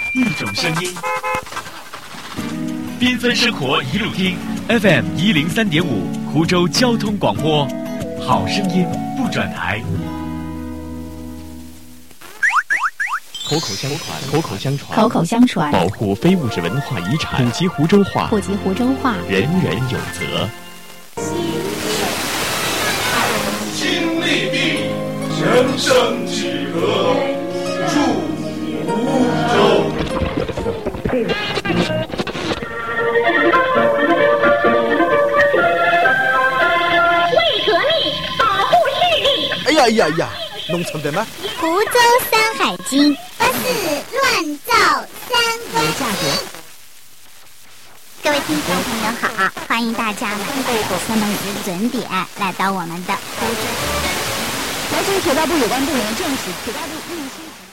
一种声音，缤纷生活一路听 FM 103.5湖州交通广播，好声音不转台。口口相传，口口相传， 口口相传， 保护非物质文化遗产，普及湖州话， 普及湖州话， 人人有责。 新立地，人生几何，祝湖州。 为革命，保护视力。 哎呀，弄错的吗？ 湖州山海经，不是乱造三观经。各位听众朋友好，欢迎大家来到3点5的准点，来到我们的湖州。 来自于铁道部有关部门证实，铁道部运输。